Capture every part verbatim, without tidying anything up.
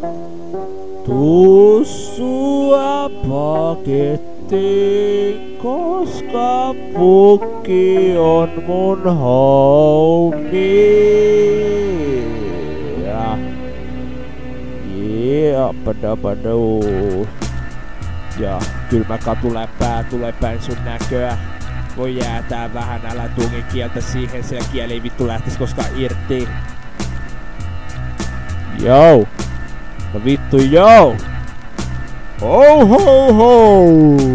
Tussua pakettiin, koska pukki on mun homie. Yeah, padabadoo. Ja kylmä katuläppää tulee päin sun näköä. Voi jäätää vähän, älä tunge kieltä siihen, sillä kieli ei vittu lähtis koskaan irti. Joo. No vittu joo. Ho ho ho.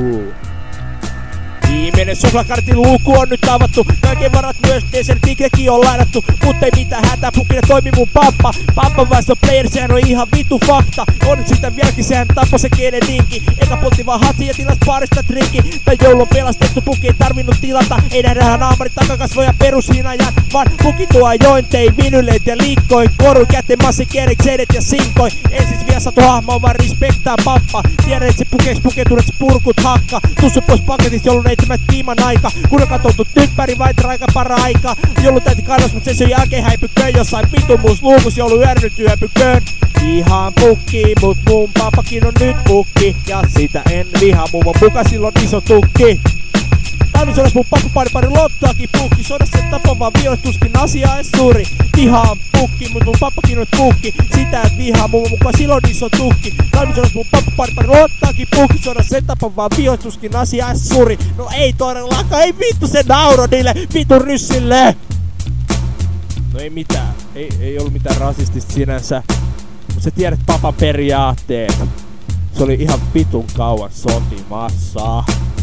Viimeinen suklakartin luukku on nyt avattu. Kaiken varat myös desertikrekin on lainattu. Mut ei mitään hätää, pukille toimi mun pappa. Pappa väestö player, sehän on ihan vitu fakta. On sitä vieläkin, sehän tappoi se keiden dinki. Eka poltti vaan hatsi ja tilas baarista drinki. Tän joulu on pelastettu, pukki ei tarvinnut tilata. Ei nähdä naamarit takakasvoja perushinajat. Vaan pukki tuo jointei, vinyleet ja liikkoi. Koru käteen massi kereksedet ja sinkoi. En siis vielä satu hahmoa, vaan respektaa pappa. Tiedän et se pukeeks pukeutunut se purkut hakka. Tussu pois paketista, joulun seitsemän tiiman aika. Kun on katoutu typpäri vaitra aika para aika. Joulu täytti kannos, mut sen syön jälkeen häipyköön. Jossain vitumuus luukus joulu yön nyt yöpyköön. Ihan pukki, mut mun papakin on nyt pukki. Ja sitä en vihaa, mun muka silloin iso tukki. Talvisodas mun pakko pari pari lottaakin pukki. Sodassa se tapavaa viostuskin asia ei suuri. Ihan pukki, mut mun pappakin on pukki. Sitä et vihaa, mun mukaan silloin iso tukki. Talvisodas mun pakko pari pari lottaakin pukki. Sodassa se tapavaa viostuskin asia ei suuri. No ei todellakaan, ei vittu se nauro niille vitun ryssille. No ei mitään, ei, ei ollut mitään rasistista sinänsä. Mut sä tiedät papan periaatteen. Se oli ihan vitun kauan sotimassa.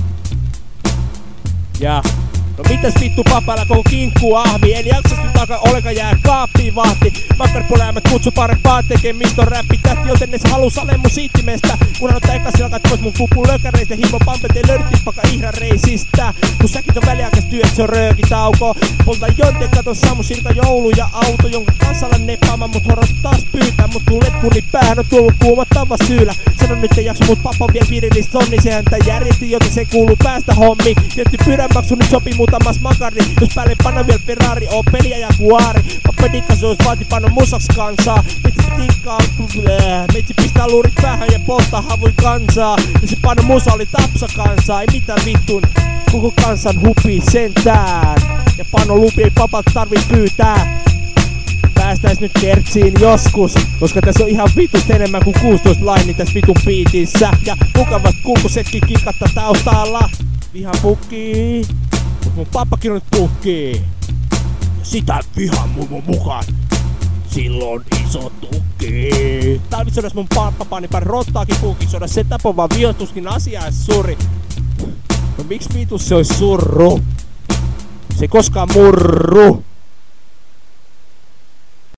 Ja, no mitäs vittu papalla koko kinkku ahmi. En jaksas nyt alkaa ollenkaan jää kaappiin vahti. Makkaripoläämät kutsu parempaa tekemistä on räppi tähti, joten ne se halus ale mun siittimestä. Kun hän ottaa ekas jalkat pois mun kupun lökäreistä ja himo pampet ei löydy tippaka ihran reisistä. Kun säkit on väliaikais työt, se on röökitauko. Polta jonteen katon sammu silka joulu ja auto, jonka kanssa olen nepaamaan mut horot taas pyytää. Mut kun letkuni päähän on tullut kuumattava syylä. Sano nyt ei jakso mut pappa on vielä virillist sonni. Sehän tää järjesti, joten se kuuluu päästä hommi. Tietty pyörän maksu nyt sopii muutamas makardi. Jos päälle panna vielä Ferrari, oo peliä ja kuari. Pappa dikka se ois vaati panna musaks kansaa. Metsi tikkaa, metsi pistää luurit päähän ja polttaa havui kansaa. Ja se panna musa oli tapsa kansaa, ei mitään vittun. Koko kansan hupi sentään. Ja pano lupi ei papalta tarvii pyytää. Päästäis nyt kertsiin joskus, koska tässä on ihan vitust enemmän kuin kuusitoista laini tässä vitun biitissä. Ja mukavat kulkusetkin kikatta taustalla. Vihan pukki, mut mun pappakin on nyt pukki. Sitä vihan mun mukaan, silloin iso tukki. Talvisodas mun pappa pani pari rottaakin pukki. Sodas se tapo vaan viostuskin asia ees suri. No miksi vitus se ois surru? Se ei koskaan murru.